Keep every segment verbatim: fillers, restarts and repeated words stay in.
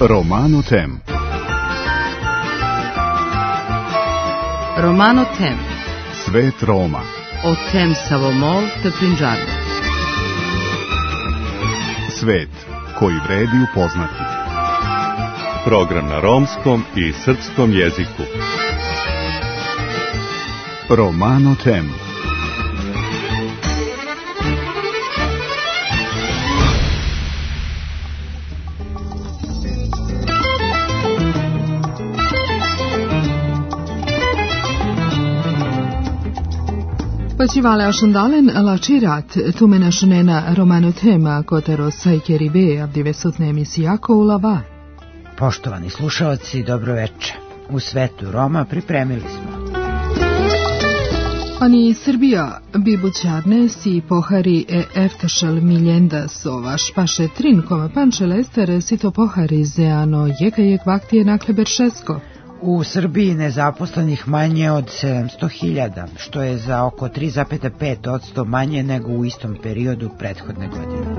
Romano Tem. Romano Tem. Svet Roma. O tem Savomol te Prinđarno. Svet koji vredi upoznati. Program na romskom i srpskom jeziku. Romano Tem. Počivale ašundalen lačirat, tume našunena Romano Tema, kotero sajkeri be, avdive sutne emisijako u lava. Poštovani slušalci, dobro večer. U svetu Roma pripremili smo. Ani Srbija, bibućarne si pohari e eftašal miljenda sova špaše trin kome panče lestere si to pohari zeano jeka jek vaktije nakle beršesko. U Srbiji nezaposlenih manje od sedamsto hiljada, što je za oko tri zarez pet posto manje nego u istom periodu prethodne godine.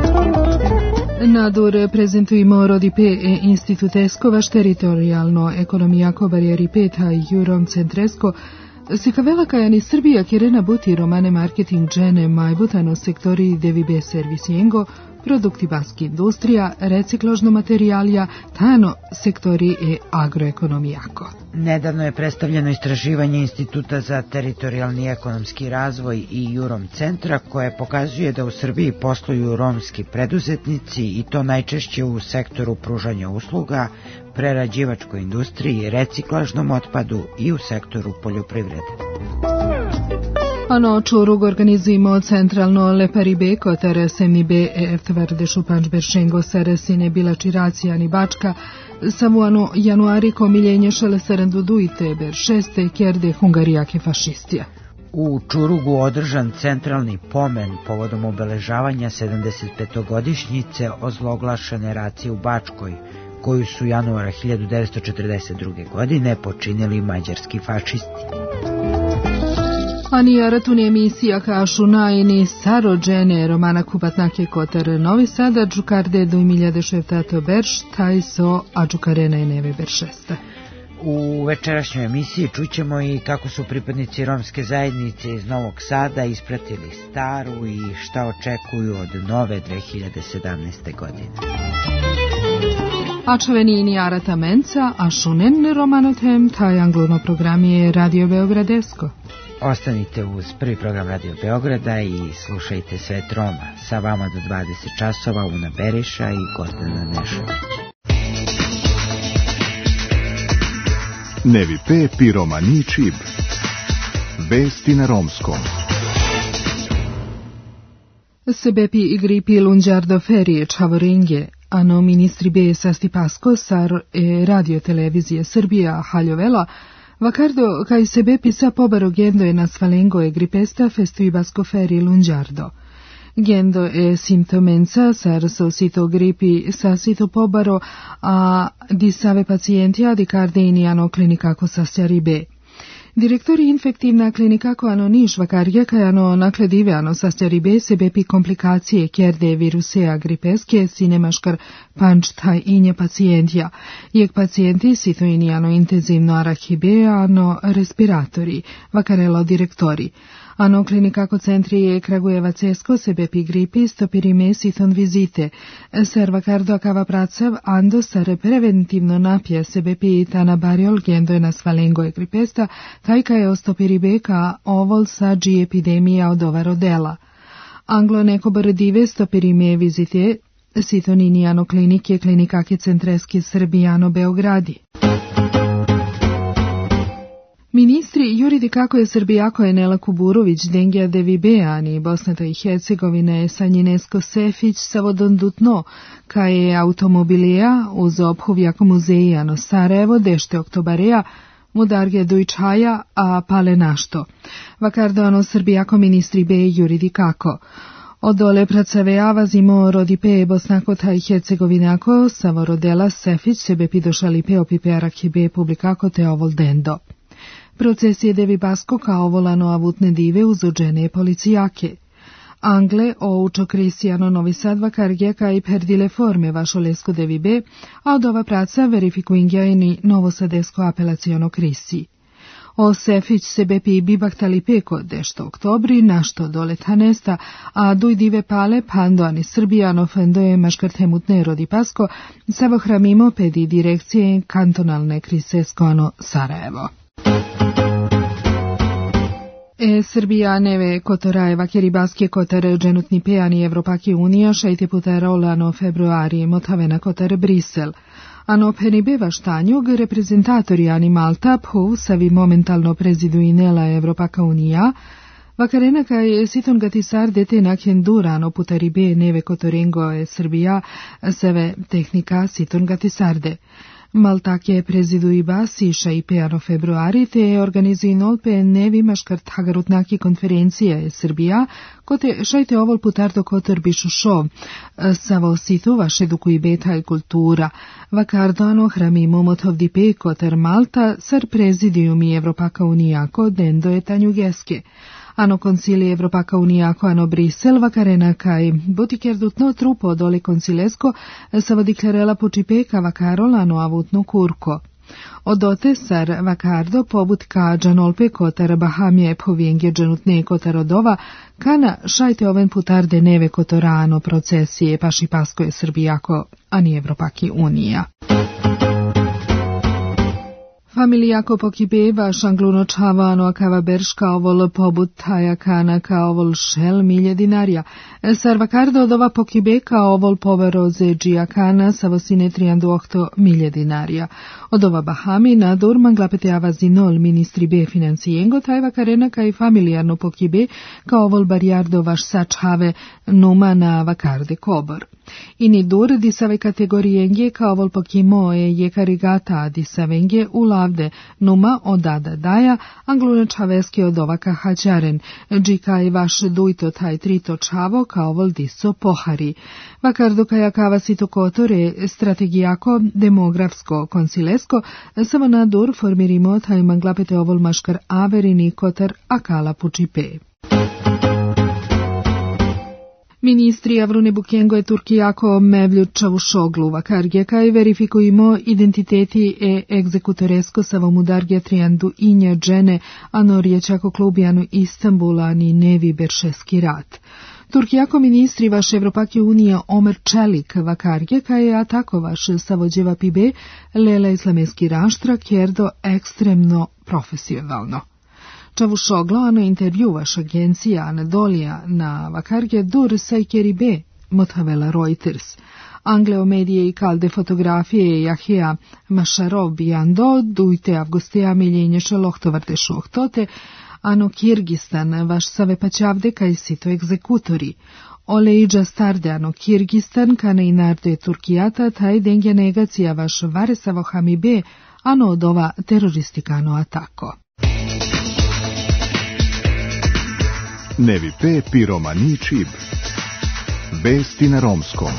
Nadur prezentujemo rodipe e institutesko vaš teritorijalno ekonomijako barijeri peta i jurom centresko, si kavela kajani Srbija kirena buti romane marketing džene majbutano sektori devibe servisijengo, produkti baski industrija, recikložno materijalija, tano sektori e agroekonomijako. Nedavno je predstavljeno istraživanje Instituta za teritorijalni ekonomski razvoj i Jurom centra koje pokazuje da u Srbiji posluju romski preduzetnici i to najčešće u sektoru pružanja usluga, prerađivačkoj industriji, reciklažnom otpadu i u sektoru poljoprivrede. Ano čurug organizujemo centralno leparibe kotere semnibe e tvrde šupanč beršengo seresine bila čiracija ni bačka samuano januari komiljenje šele serendu duite ber šeste kjerde hungarijake fašistija. U Čurugu održan centralni pomen povodom obeležavanja sedamdesetpetogodišnjice ozloglašene racije u Bačkoj, koju su januara hiljadu devetsto četrdeset druge. godine počinili mađarski fašisti. Ani aratun emisija kašu najni sarođene romana kupatnake kotar Novi Sada džukarde do miljade šeftato berš taj so a džukarena je neve beršesta. U večerašnjoj emisiji čućemo i kako su pripadnici romske zajednice iz Novog Sada ispratili staru i šta očekuju od nove dve hiljade sedamnaeste. godine. A čovenini arata menca, a šunen romanotem, taj anglono program je Radio Beogradesko. Ostanite uz prvi program Radio Beograda i slušajte Svet Roma. Sa vama do dvadeset časova Una Beriša i Gordana Nešović. Nevi pe pi romani čib. Vesti na romskom. Sebepi igripi lunđardo ferije čavoringe, ano ministri be sasti pasko sar e radio televizije Srbija haljovela, vakardo kaj sebe pisa pobaro gendo e na svalengo e gripesta festui basko feri lunđardo. Gendo e simptomenca sar so sito gripi sa sito pobaro a di save pacijentija di karde iniano klinikako sastjari be. Direktori infektivna klinikako ano niš vakarje kaj ano nakledive ano sastjari be sebepi komplikacije kjerde virusea gripeske sinemaškar panč taj inje pacijentja. Jek pacijenti sito inijano intenzivno arahibe ano respiratori, vakarelo direktori. Ano klinikako centri je Kragujevac esko sebepi gripi stopirime siton vizite. Serva kardo kava pracav ando sare preventivno napija sebepi tana bariol gendo je na svalengo e gripesta, tajka je ostopiribe ka ovol sa dži epidemija od ova rodela. Anglo neko brdive stopirime vizite siton inijano klinike klinikake centreski Srbijano Beogradi. Ministri juridi kako je Srbijako je Nela Kuburović, Dengija Devibeani, Bosnata i Hercegovine, Sanjinesko Sefić, Savodondutno, kaj je automobilija uz obhuvjako muzejano Sarajevo, dešte oktobareja, Mudarge Dujčaja, a pale našto. Vakardoano Srbijako ministri be juridi kako. Odole pracavejava zimo rodipe Bosnakota i Hercegovinako, Savorodela Sefić sebe pidošali pe opipe arakibe publikako te ovol dendo. Proces je devi basko kao volano avutne dive uzođene policijake. Angle oučo Cristiano Novi Sad vakargija kaj perdile forme vašo lesko devi be, a od ova praca verifikuingjajni novosadesko apelaciono Crisi. O sefić sebe pi bibaktali peko dešto oktobri, našto dole tanesta, a duj dive pale pando ani Srbijano fendoje maškartemut nerodi pasko, savo hramimo pedi direkcije kantonalne Kriseskoano Sarajevo. E Srbija neve kotorajeva keribaske kotere dženutni pejani Evropaki unija šajte puta rolano februari motavena kotere Brisel. Ano penibeva štanjug reprezentatori ani Malta phu savi momentalno preziduinela Evropaka unija, vakarena kaj siton gatisar detena kendurano putaribe neve kotorengo e Srbija seve tehnika siton gatisarde. Maltake preziduiba siša i peano februari te organizuinol pe nevi maškart hagarutnaki konferencije e Srbija, kote šajte ovol putardo kotor bišušo, savo situ vaše duku i beta i kultura, vakardano hramimo motovdi pe kotor Malta sar prezidiumi Evropaka unijako dendo e tanjugeske. Ano koncili Evropaka unijako ano Brisel vakarena kaj botikerdutno trupo dole koncilesko savo diklarela počipeka vakarol ano avutno kurko. Odote sar vakardo pobut ka džanolpe kotar Bahamije povijengje dženutne kotarodova, kana šajte oven putarde neve kotorano procesije paši pasko je Srbijako, ani Evropaki unija. Familijako pokibeva šangluno čavano akava berška ovol pobut taja kana ka ovol šel milje dinarja. Sarvakardo od ova pokibeka ovol poveroze džija kana savosine trijandu ohto milje dinarja. Od ova Bahami na durman glapete avazinol ministri be financijengo tajva karena ka i familijarno pokibe ka ovol barjardo vaš sačhave numa na vakarde kobor. Ini dur disave kategorijenge ka ovol pokimo e je karigata disavenge ulavde numa odada daja anglune čaveske od ovaka hađaren, džika i vaš dujto taj trito čavo ka ovol diso pohari. Vakardo kajakava sito kotore strategijako demografsko koncilesko samo na dur formirimo taj manglapete ovol maškar averini kotar akala pučipe. Ministri Avrune Bukengo e Turkijako Mevlju Čavušoglu vakargje kaj verifikujemo identiteti e egzekutoresko savomudargja trijandu inja džene ano riječako klubijanu Istanbula ni nevi beršeski rat. Turkijako ministri vaš Evropake unija Omer Čelik vakargje kaj je atako vaš savođeva pibe lela islameski raštra kjerdo ekstremno profesionalno. Čavušoglo ano intervju vaš agencija Anadolija na vakarge dur sajkeri be, motavela Reuters. Angleo medije i kalde fotografije Jahija Mašarov bijando, dujte avgusteja miljenješe lohtovrte šuhtote, ano Kirgistan vaš save paćavde kaj sito egzekutori. Olejđa starde ano Kirgistan kane i narde Turkijata taj dengja negacija vaš varesavo hamibe, ano od ova teroristikano atako. Nevi pe piromani čib. Vesti na romskom.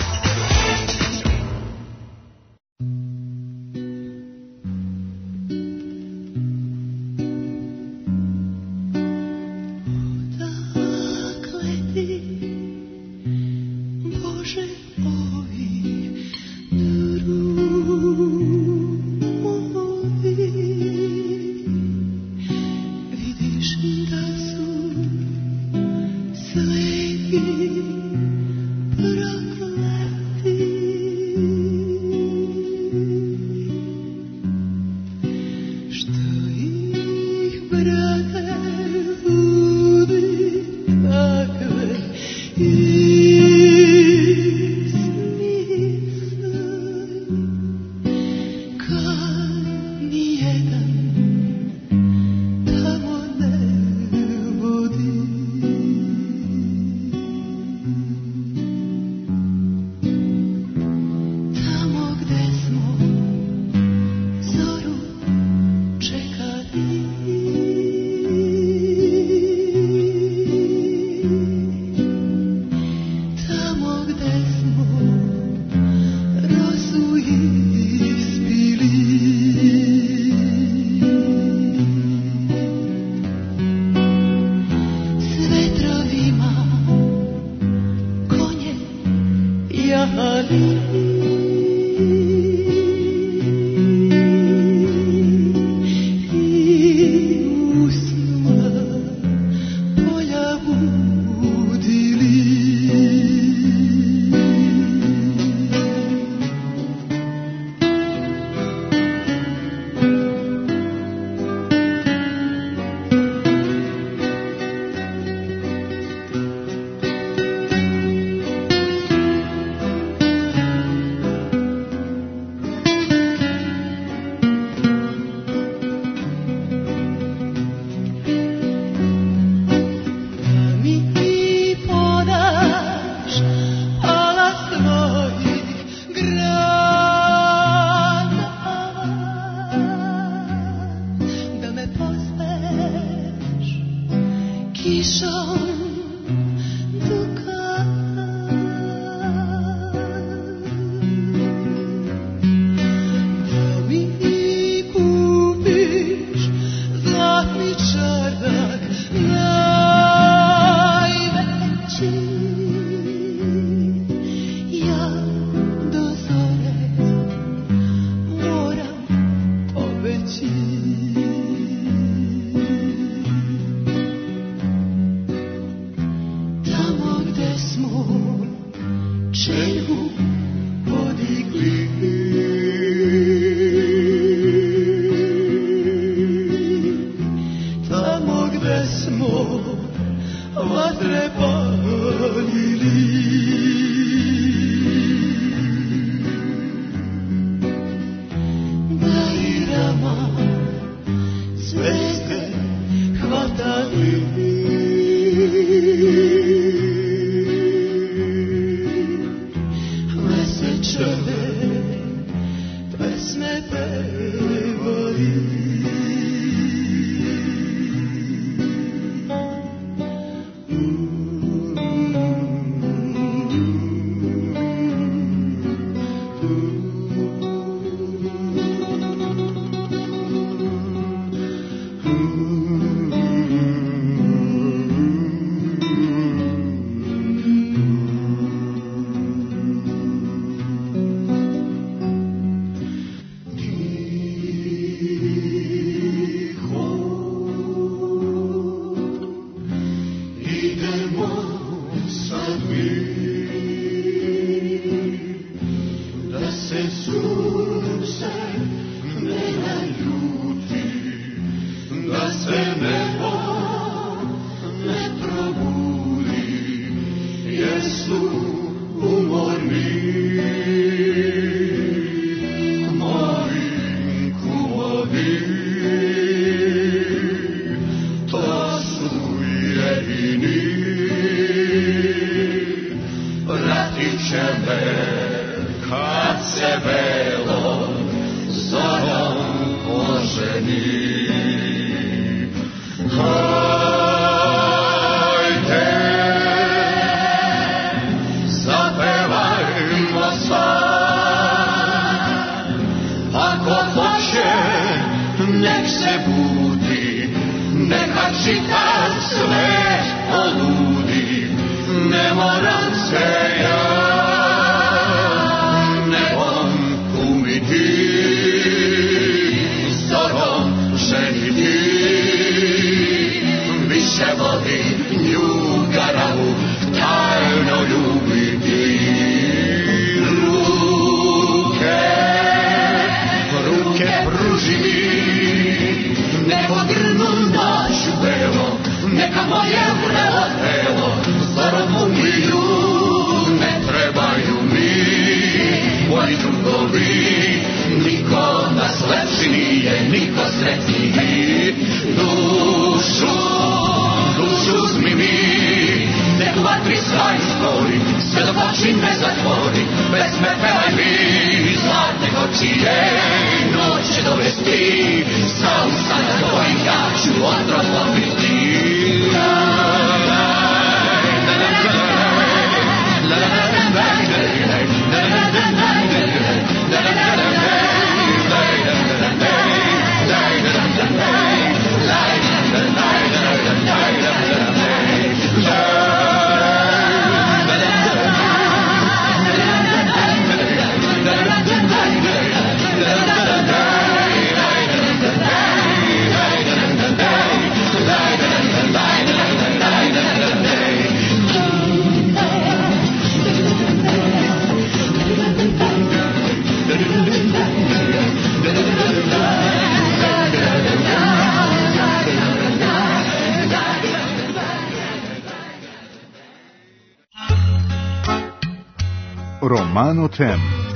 Romano Tem.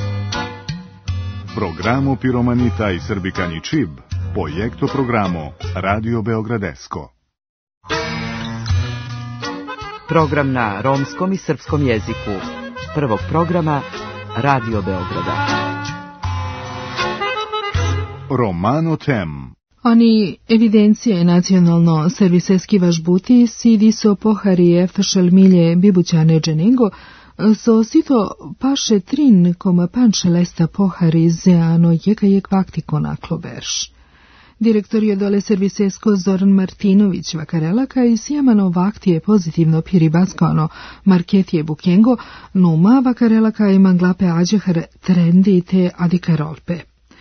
Programo Piromanita i Srbikani Čib, projekto programo Radio Beogradesko. Program na romskom i srpskom jeziku. Prvog programa Radio Beograda. Romano Tem. Oni evidencije nacionalno serviseski važbuti sidi so pohari eftašel milje bibućane dženengo, so sito paše trin koma panče lesta pohari zeano jeka jek vaktikona kloberš. Direktor je dole servisesko Zoran Martinović Vakarela kaj sjamano vaktije pozitivno piribaskano marketije bukengo, numa Vakarela kaj manglape ađehar trendi te adikarolpe.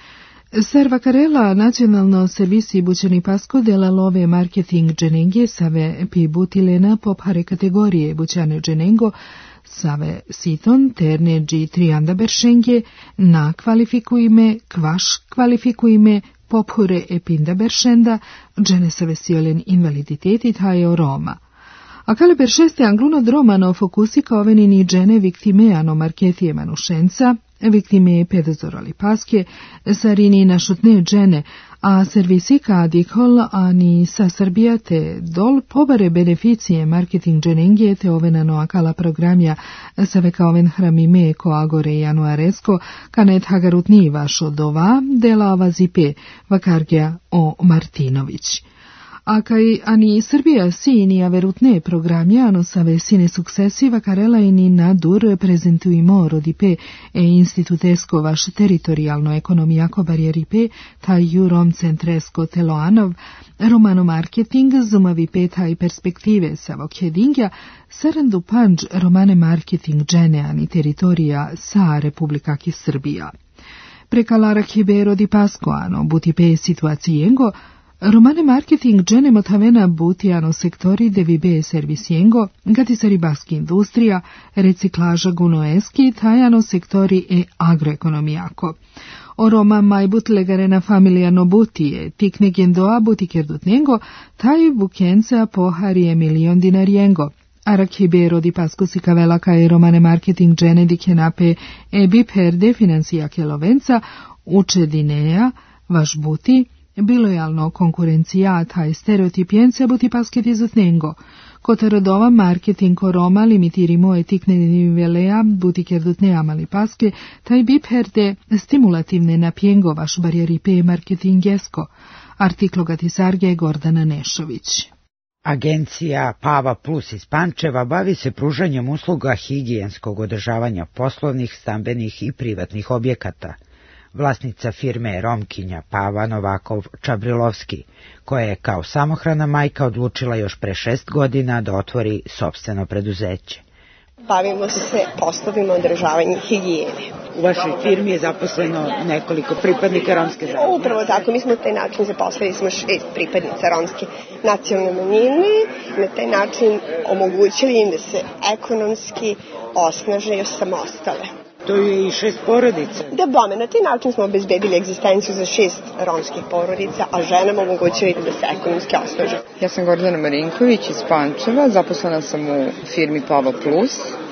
Ser Vakarela nacionalno servisi bućeni pasko dela love marketing dženengje save pi butilena pophare kategorije bućane dženengo save siton terne G trianda beršengje na kvalifikujme, kvaš kvalifikujme, pophure epinda beršenda, džene save siolen invaliditeti tajo Roma. A kale beršeste angluno dromano fokusika ovenini džene viktimeano marketije manušenca, viktime pedazorali paske, sarini našutne džene, a servisika adikol ani sa Srbija te dol pobare beneficije marketing dženengije te ovenano akala programja save ka oven hramime ko agore januaresko kanet hagarutni vašo dova dela avazipe Vakargja o Martinović. A kaj ani Srbija si ni averutne programjano save sine suksesi Vakarela i ni nadur prezentujimo rodipe e institutesko vaš teritorijalno ekonomijako barijeripe taj jurom centresko teloanov romano marketing zumavi petaj perspektive savo kjedingja serendu panđ romane marketing džene ani teritorija sa Republika ki Srbija. Prekalara hibero di Pascoano butipe situacijengo romane marketing džene motavena butiano sektori devibe servisijengo, gati se ribaski industrija, reciklaža gunoeski, tajano sektori e agroekonomijako. O Roma majbut legarena familijano butije, tikne gendoa butikerdutnjengo, taj bukenca poharije milion dinarjengo. Arak hibero di Pasco si kavela kaj romane marketing džene di kenape e bi perde financija kelovenca, uče dinea, vaš buti, bilojalno konkurencija taj stereotipjenca buti pasket izutnengo. Kota rodova marketing ko Roma limitirimo etikne nivelea buti kerdutne amali paske, taj bi perde stimulativne napjengo vaš barijeripe marketingesko. Artiklo gatisarge Gordana Nešović. Agencija Pava Plus iz Pančeva bavi se pružanjem usluga higijenskog održavanja poslovnih, stambenih i privatnih objekata. Vlasnica firme je Romkinja Pava Novakov Čabrilovski, koja je kao samohrana majka odlučila još pre šest godina da otvori sopstveno preduzeće. Bavimo se poslovima održavanja higijene. U vašoj firmi je zaposleno nekoliko pripadnika romske zajednice. Upravo tako, mi smo na taj način zaposlili smo šest pripadnica romske nacionalne manjine, na taj način omogućili im da se ekonomski osnaže i osamostale. To je i šest porodica. Da bome, na taj način smo obezbedili egzistenciju za šest romskih porodica, a ženama omogućili da se ekonomski osnaže. Ja sam Gordana Marinković iz Pančeva, zaposlena sam u firmi Pava Plus,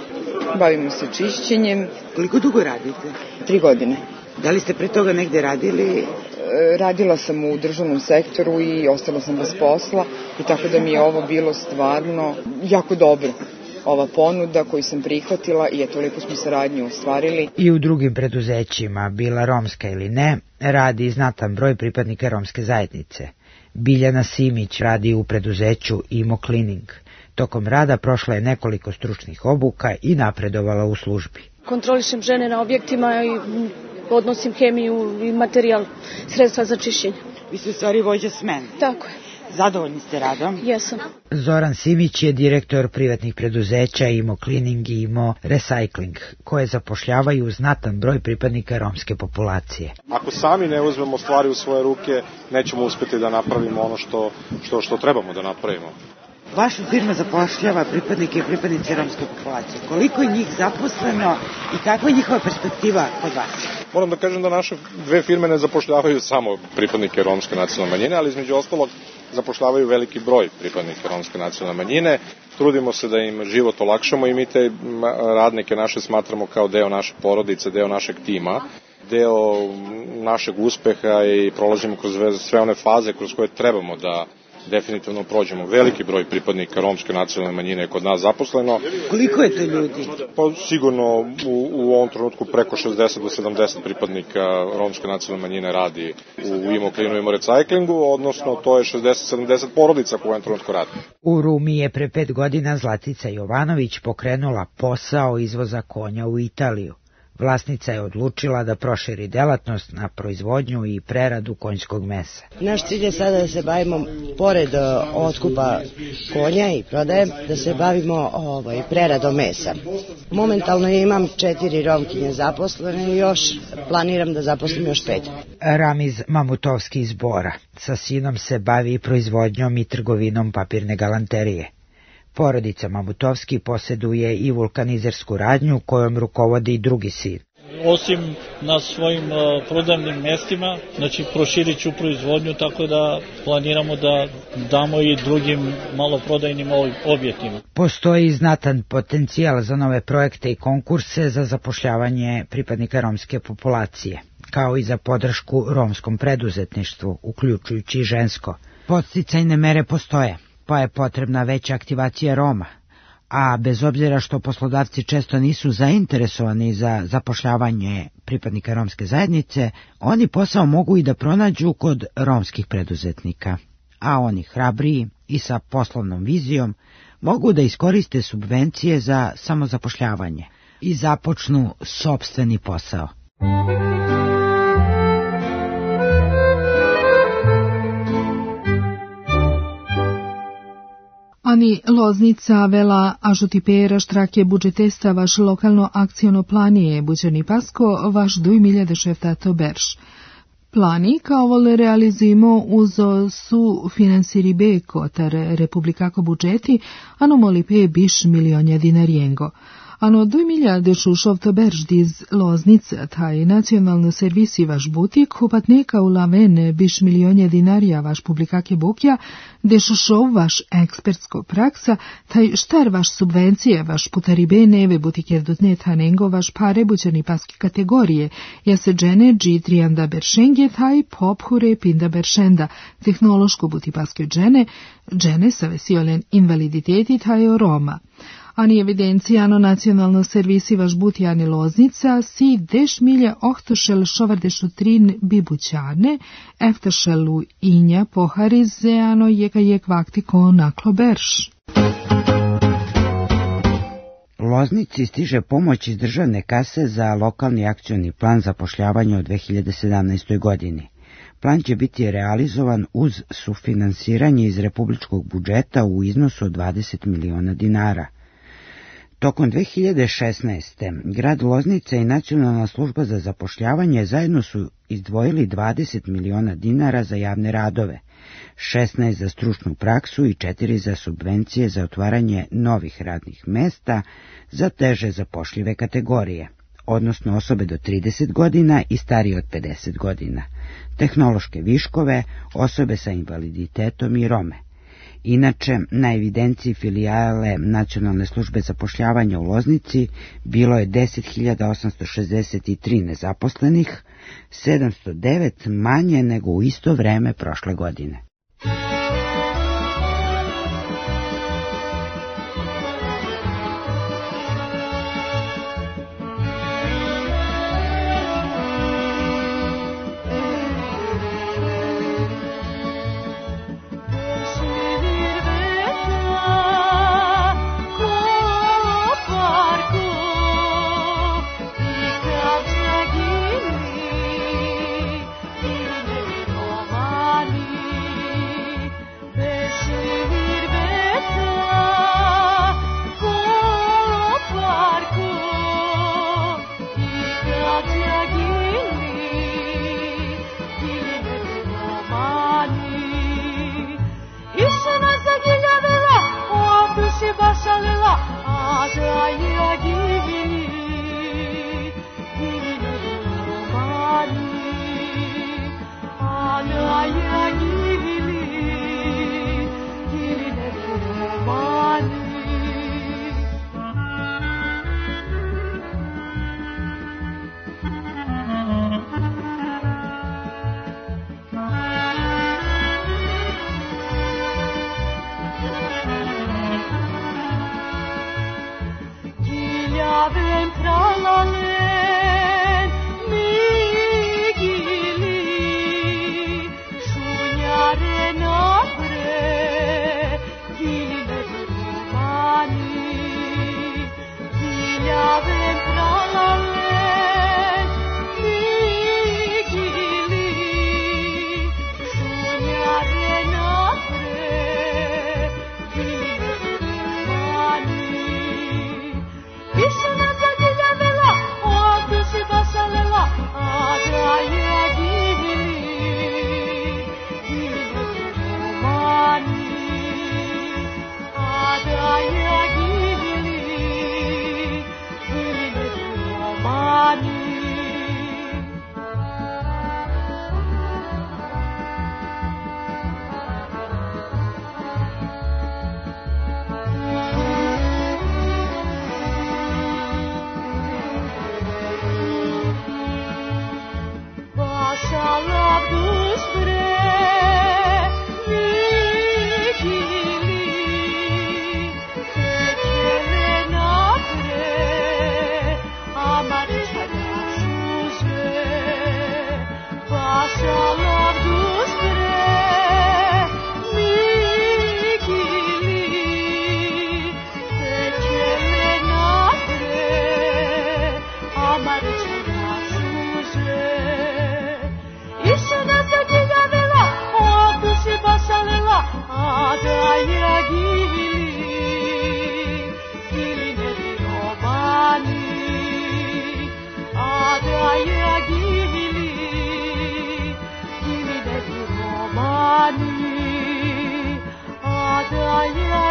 bavimo se čišćenjem. Koliko dugo radite? Tri godine. Da li ste pre toga negde radili? Radila sam u državnom sektoru i ostala sam bez posla i tako da mi je ovo bilo stvarno jako dobro. Ova ponuda koju sam prihvatila i eto lijepo smo saradnju ostvarili. I u drugim preduzećima, bila romska ili ne, radi znatan broj pripadnika romske zajednice. Biljana Simić radi u preduzeću Imo Cleaning. Tokom rada prošla je nekoliko stručnih obuka i napredovala u službi. Kontrolišem žene na objektima i podnosim hemiju i materijal, sredstva za čišćenje. Vi ste u stvari vođa smene. Tako je. Zadovoljni ste radom? Jesam. Zoran Simić je direktor privatnih preduzeća Imo Cleaning i Imo Recycling, koje zapošljavaju znatan broj pripadnika romske populacije. Ako sami ne uzmemo stvari u svoje ruke, nećemo uspjeti da napravimo ono što, što, što trebamo da napravimo. Vaša firma zapošljava pripadnike i pripadnice romske populacije. Koliko je njih zaposleno i kakva je njihova perspektiva kod vas? Moram da kažem da naše dve firme ne zapošljavaju samo pripadnike romske nacionalne manjine, ali između ostalog zapošljavaju veliki broj pripadnika romske nacionalne manjine. Trudimo se da im život olakšamo i mi te radnike naše smatramo kao deo naše porodice, deo našeg tima, deo našeg uspeha i prolazimo kroz sve one faze kroz koje trebamo da definitivno prođemo. Veliki broj pripadnika romske nacionalne manjine je kod nas zaposleno. Koliko je to ljudi? Pa sigurno u, u ovom trenutku preko šezdeset do sedamdeset pripadnika romske nacionalne manjine radi u Imo Klinu i Imo Recyklingu, odnosno to je šezdeset do sedamdeset porodica koje u ovom trenutku radi. U Rumi je pre pet godina Zlatica Jovanović pokrenula posao izvoza konja u Italiju. Vlasnica je odlučila da proširi delatnost na proizvodnju i preradu konjskog mesa. Naš cilj je sada da se bavimo, pored otkupa konja i prodaje, da se bavimo ovaj, preradom mesa. Momentalno imam četiri Romkinje zaposlene i još planiram da zaposlim još pet. Ramiz Mamutovski iz Bora sa sinom se bavi proizvodnjom i trgovinom papirne galanterije. Porodica Mamutovski posjeduje i vulkanizersku radnju kojom rukovodi i drugi sin. Osim na svojim uh, prodavnim mestima, znači proširit ću proizvodnju, tako da planiramo da damo i drugim maloprodajnim objektima. Postoji znatan potencijal za nove projekte i konkurse za zapošljavanje pripadnika romske populacije, kao i za podršku romskom preduzetništvu, uključujući i žensko. Podsticajne mere postoje, pa je potrebna veća aktivacija Roma, a bez obzira što poslodavci često nisu zainteresovani za zapošljavanje pripadnika romske zajednice, oni posao mogu i da pronađu kod romskih preduzetnika, a oni hrabriji i sa poslovnom vizijom mogu da iskoriste subvencije za samozapošljavanje i započnu sopstveni posao. Ani Loznica, Vela, Ažutipera, Štrake, Budžetesta, vaš lokalno akciono planije, Buđani Pasko, vaš duj miljade šeftato berš. Plani kao vole realizujemo uz su finansiri B kotar republikako budžeti, ano moli pe biš milionja dinarijengo. Ano duj milijade šušov to berž diz Loznica, taj nacionalno servisi vaš butik, upatneka u lavene biš milionja dinarija vaš publikake bukja, de šušov vaš ekspertsko praksa, taj štar vaš subvencije, vaš putaribe neve butike dotnet hanengo vaš pare bućani paski kategorije, ja se džene dži trianda beršenge, taj pophure pinda beršenda, tehnološko buti paske džene, džene sa vesiolen invaliditeti taj o Roma. Ani evidencijano nacionalno servisi vaš buti ani Loznica, si deš milja ohtošel šovardešu trin bibućane, eftošelu inja poharize, ano jeka jek vakti ko naklo berš. Loznici stiže pomoć iz državne kase za lokalni akcioni plan zapošljavanja u dve hiljade sedamnaestoj. godini. Plan će biti realizovan uz sufinansiranje iz republičkog budžeta u iznosu od dvadeset miliona dinara. Tokom dve hiljade šesnaeste. grad Loznica i Nacionalna služba za zapošljavanje zajedno su izdvojili dvadeset miliona dinara za javne radove, šesnaest za stručnu praksu i četiri za subvencije za otvaranje novih radnih mesta za teže zapošljive kategorije, odnosno osobe do trideset godina i starije od pedeset godina, tehnološke viškove, osobe sa invaliditetom i Rome. Inače, na evidenciji filijale Nacionalne službe zapošljavanja u Loznici bilo je deset hiljada osamsto šezdeset tri nezaposlenih, sedamsto devet manje nego u isto vreme prošle godine. Romani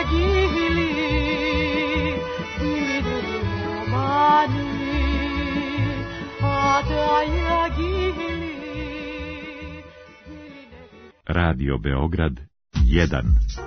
Radio Beograd jedan.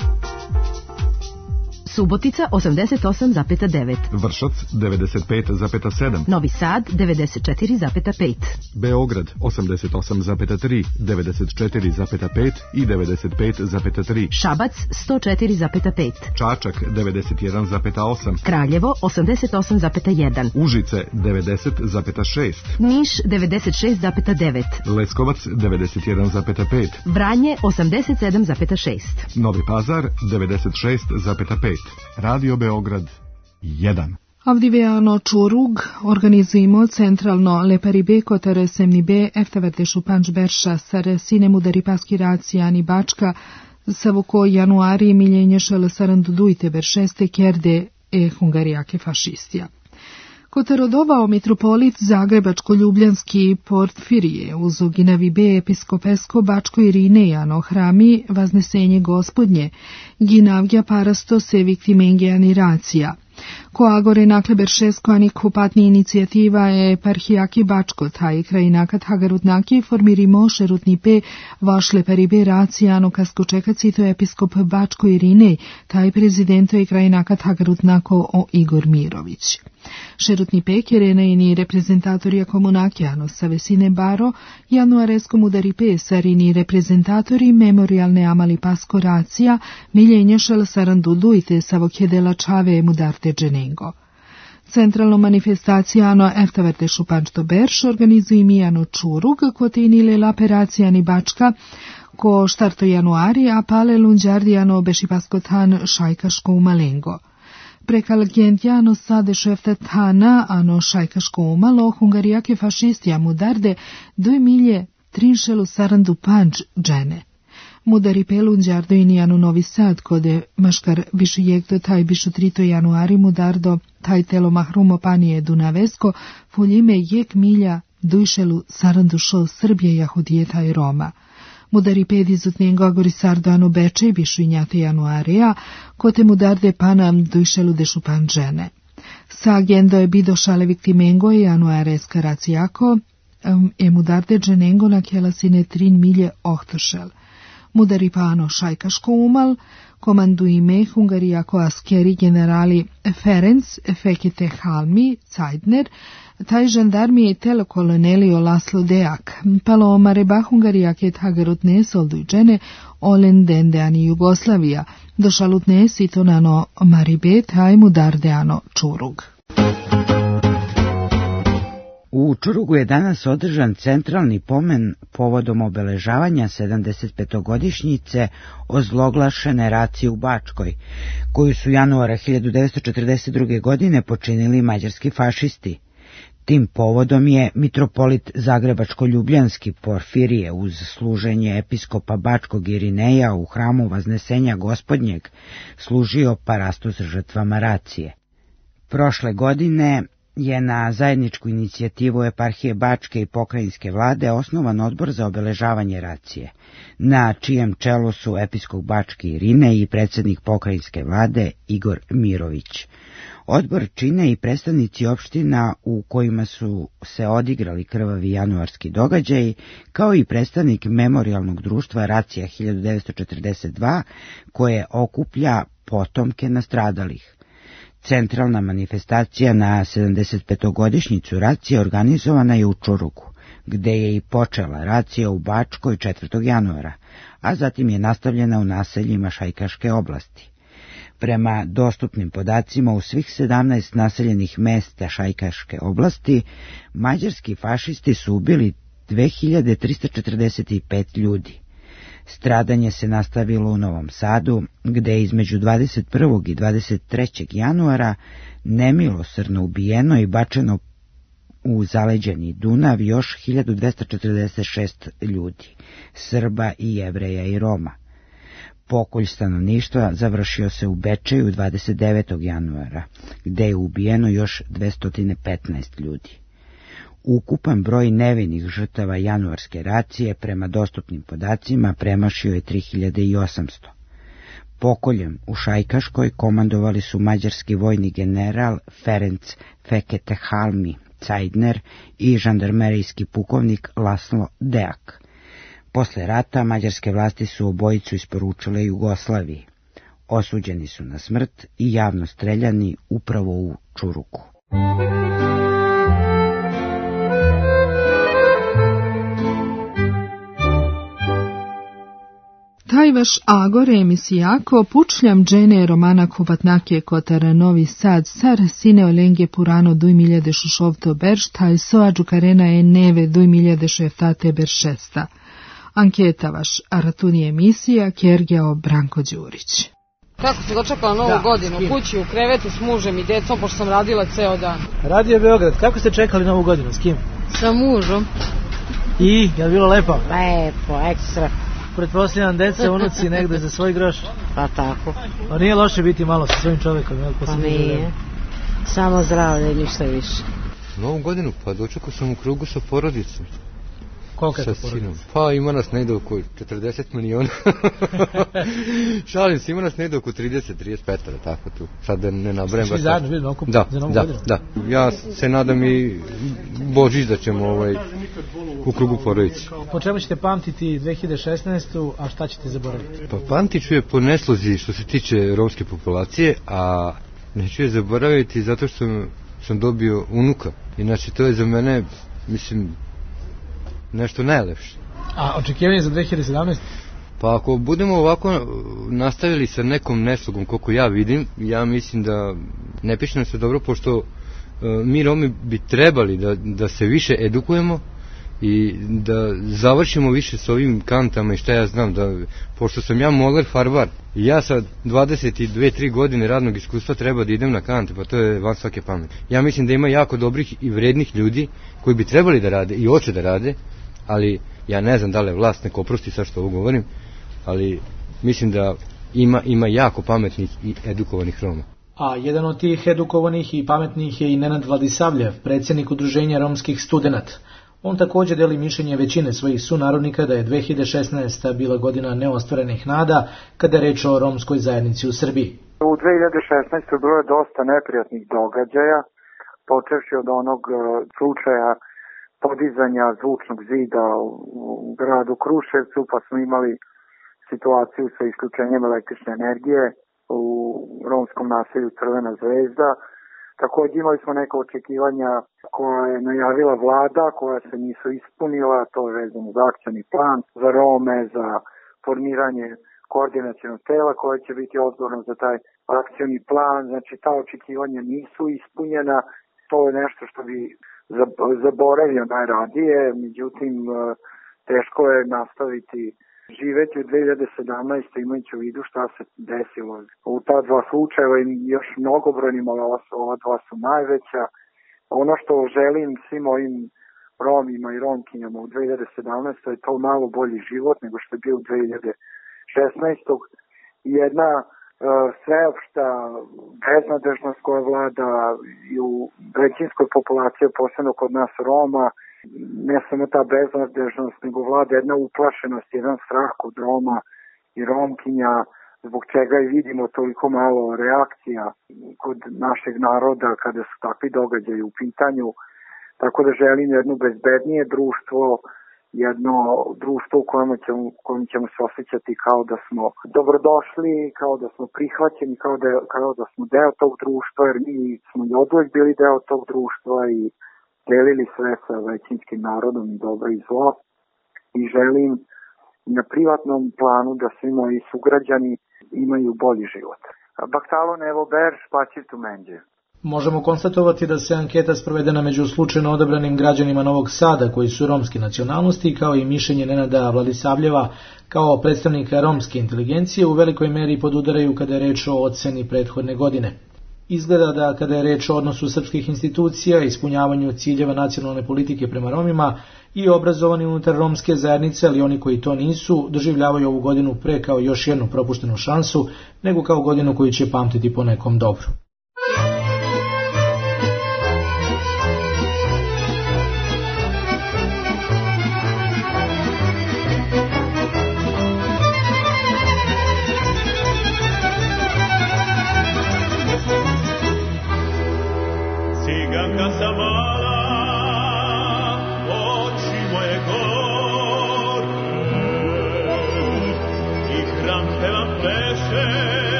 Subotica osamdeset osam zarez devet. Vršac devedeset pet zarez sedam. Novi Sad devedeset četiri zarez pet. Beograd osamdeset osam zarez tri, devedeset četiri zarez pet i devedeset pet zarez tri. Šabac sto četiri zarez pet. Čačak devedeset jedan zarez osam. Kraljevo osamdeset osam zarez jedan. Užice devedeset zarez šest. Niš devedeset šest zarez devet. Leskovac devedeset jedan zarez pet. Vranje osamdeset sedam zarez šest. Novi Pazar devedeset šest zarez pet. Radio Beograd jedan. Avdivijano Čurug organizujemo centralno Lepari Kotere Semnibe Eftaverdešu Panč Berša Sare Sinemu Daripaski Racijani Bačka Savoko Januari Miljenješel Sarandudujte Beršeste Kerde e Hungarijake fašistija. Koterodovao mitropolit Zagrebačko-Ljubljanski Portfirije uz Ginavibe episkopesko Bačko Irinejano hrami Vaznesenje Gospodnje, Ginavgja parasto se viktimengiani racija. Koagore nakleber šesko ani kupatni inicijativa je eparhijaki Bačko, taj krajinakat hagarutnaki formirimo šerutni pe vašle peribe racijano kaskočekacito episkop Bačko Irinej, taj prezidento je krajinakat hagarutnako o Igor Mirović. Šerutni pe kerenajni reprezentatorija komunakijano sa vesine baro, januareskom udari pe sarini reprezentatori memorialne amali pasko racija, miljenješel sarandudujte savokjedela čave mudarte dženengo. Centralno manifestacijano Eftaverdešu Šupančto Berš organizuje Mijano Čurug, kotinile laperacijani Bačka, ko štarto januari, a pale lunđardijano bešipaskotan šajkaško umalengo. Prekalgentjano sade šeftetana, ano šajkaško umalo, hungarijake fašistija mudarde, doj milje trinšelu sarandu panč džene. Mudari pelunđardo inijanu Novi Sad, kode maškar višu jekto taj bišu trito januari mudardo, taj telo mahrumo panije Dunavesko, fuljime jek milja dujšelu sarandu šo Srbije jahudijeta i Roma. Mudari pedi zutnjengo agorisardo ano beče bišu injate januarija, kote mudarde panam dujšelu dešu pan džene. Sa agendo je bido šale viktimengo i januareska racijako, e mudarde dženengo na kjelasine trin milje ohtošel. Mudari pano šajkaško umal, komandu ime hungarijako askeri generali Ferenc Fekete Halmi Cajdner, taj žandarmi je telekolonelio Laslo Deak, palo mareba hungarijake tagarutne soldujđene olen dendeani Jugoslavija, došalutne sitonano maribe taj mudardeano Čurug. U Čurugu je danas održan centralni pomen povodom obeležavanja sedamdesetpetogodišnjice ozloglašene racije u Bačkoj, koju su januara hiljadu devetsto četrdeset druge. godine počinili mađarski fašisti. Tim povodom je mitropolit Zagrebačko-Ljubljanski Porfirije uz služenje episkopa Bačkog Irineja u hramu Vaznesenja Gospodnjeg služio parastos žrtvama racije. Prošle godine je na zajedničku inicijativu eparhije Bačke i pokrajinske vlade osnovan odbor za obeležavanje racije, na čijem čelu su episkop Bački Irinej i predsjednik pokrajinske vlade Igor Mirović. Odbor čine i predstavnici opština u kojima su se odigrali krvavi januarski događaji, kao i predstavnik memorialnog društva Racija hiljadu devetsto četrdeset dva, koje okuplja potomke nastradalih. Centralna manifestacija na sedamdesetpetogodišnjicu racije organizovana je u Čurugu, gde je i počela racija u Bačkoj četvrtog januara, a zatim je nastavljena u naseljima Šajkaške oblasti. Prema dostupnim podacima u svih sedamnaest naseljenih mesta Šajkaške oblasti, mađarski fašisti su ubili dve hiljade trista četrdeset pet ljudi. Stradanje se nastavilo u Novom Sadu, gde je između dvadeset prvog i dvadeset trećeg januara nemilosrdno ubijeno i bačeno u zaleđeni Dunav još hiljadu dvesta četrdeset šest ljudi, Srba i Jevreja i Roma. Pokolj stanovništva završio se u Bečeju dvadeset devetog januara, gde je ubijeno još dvesta petnaest ljudi. Ukupan broj nevinih žrtava januarske racije prema dostupnim podacima premašio je tri hiljade osamsto. Pokoljem u Šajkaškoj komandovali su mađarski vojni general Ferenc Feketehalmi Cajdner i žandarmerijski pukovnik Laslo Deak. Posle rata mađarske vlasti su obojicu isporučile Jugoslaviji. Osuđeni su na smrt i javno streljani upravo u Čuruku. Tajvaš Agor emisijako pučljam džene romana Kuvatnake kotar Novi Sad sar sine olenge purano duj miljade šušovto berš taj soa džukarena e neve duj miljade šeftate beršesta. Anketa vaš Aratuni emisija Kergjao Branko Đurić. Kako sam dočekala novu da, godinu, kući u krevetu s mužem i decom, pošto sam radila ceo dan. Radio Beograd, kako ste čekali novu godinu, s kim? Sa mužom. I, je li bilo lepo? Lepo, ekstra. Pretpostavljam deca, unuci negde za svoj groš? Pa tako. Pa nije loše biti malo sa svojim čovekom, jel? Pa nije. Samo zdravlje, ništa više. Novu godinu, pa dočekao sam u krugu sa porodicom. Koliko je to porodica? Pa ima nas negde oko četrdeset miliona. Šalim se, ima nas negde oko trideset trideset pet, tako tu. Sad da ne nabrem. Svi zajedno vidimo okup da, za novu da, godinu? Da, ja se nadam i Božić da ćemo ovaj, u krugu porodici. Po čemu ćete pamtiti dve hiljade šesnaestu. a šta ćete zaboraviti? Pa pamtit ću je po neslozi što se tiče romske populacije, a neću je zaboraviti zato što sam, sam dobio unuka. Inače, to je za mene, mislim, nešto najlepše. A očekivanje za dve hiljade sedamnaestu. Pa ako budemo ovako nastavili sa nekom neslogom koliko ja vidim, ja mislim da ne piše nam se dobro, pošto uh, mi Romi bi trebali da, da se više edukujemo i da završimo više s ovim kantama i šta ja znam, da, pošto sam ja moler farbar i ja sa dvadeset dve tri godine radnog iskustva treba da idem na kante, pa to je van svake pameti. Ja mislim da ima jako dobrih i vrednih ljudi koji bi trebali da rade i hoće da rade, ali ja ne znam da li je vlast, neko oprosti sad što ovo govorim, ali mislim da ima, ima jako pametnih i edukovanih Roma. A jedan od tih edukovanih i pametnih je i Nenad Vladisavljev, predsjednik Udruženja romskih studenata. On također deli mišljenje većine svojih sunarodnika da je dve hiljade šesnaesta. bila godina neostvarenih nada kada je reč o romskoj zajednici u Srbiji. U dve hiljade šesnaestoj. bilo je dosta neprijatnih događaja, počevši od onog slučaja podizanja zvučnog zida u gradu Kruševcu, pa smo imali situaciju sa isključenjem električne energije u romskom naselju Crvena zvezda. Također imali smo neka očekivanja koja je najavila vlada, koja se nisu ispunila, to je vezano za akcioni plan za Rome, za formiranje koordinacionog tela koje će biti odgovorno za taj akcioni plan. Znači ta očekivanja nisu ispunjena, to je nešto što bi zaboravio najradije, međutim teško je nastaviti živeti u dve hiljade sedamnaestoj. imajući u vidu šta se desilo u ta dva slučajeva i još mnogobrojnim, ali ova dva su najveća. Ono što želim svim ovim Romima i Romkinjama u dve hiljade sedamnaestoj. je to malo bolji život nego što je bio u dve hiljade šesnaestoj. Jedna uh, sveopšta beznadežnost koja vlada i u većinskoj populaciji, posebno kod nas Roma, ne samo ta beznadežnost, nego vlada jedna uplašenost, jedan strah kod Roma i Romkinja, zbog čega i vidimo toliko malo reakcija kod našeg naroda kada su takvi događaji u pitanju. Tako da želim jedno bezbednije društvo, jedno društvo u kojem ćemo, kojem ćemo se osjećati kao da smo dobrodošli, kao da smo prihvaćeni, kao da, kao da smo deo tog društva, jer mi smo i oduvek bili deo tog društva i delili sve sa većinskim narodom i dobro i zlo. I želim na privatnom planu da svi moji sugrađani imaju bolji život. Baktalo nevo berš, pačiv tu menđe. Možemo konstatovati da se anketa sprovedena među slučajno odabranim građanima Novog Sada koji su romske nacionalnosti, kao i mišljenje Nenada Vladisavljeva kao predstavnika romske inteligencije, u velikoj meri podudaraju kada je reč o oceni prethodne godine. Izgleda da kada je reč o odnosu srpskih institucija, ispunjavanju ciljeva nacionalne politike prema Romima i obrazovani unutar romske zajednice, ali oni koji to nisu, doživljavaju ovu godinu pre kao još jednu propuštenu šansu, nego kao godinu koju će pamtiti po nekom dobru.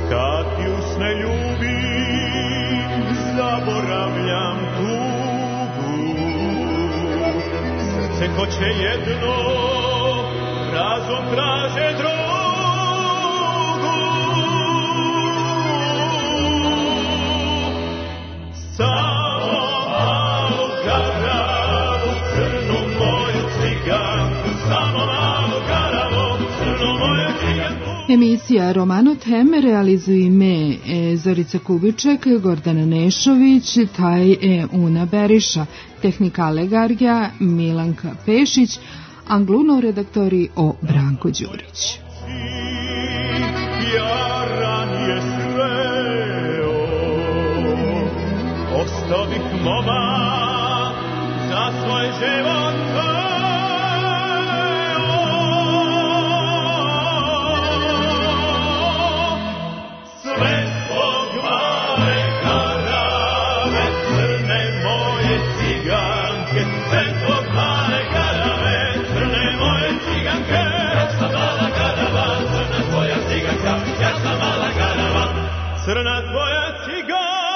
kad ti usne ljubim, zaboravljam tugu. Srce hoće jedno, razum traže drugu. Samo malo garavu, crnu moju ciganku, samo malo garavu, crnu moju ciganku. Emisija Romano Teme realizuju me e, Zorica Kubiček, Gordana Nešović, taj e Una Beriša, tehnika Legargija, Milanka Pešić, Angluno redaktori o Branko Đurić. Ja ranije sveo, ostavih moma za svoj život. Crna tvoja ciganka.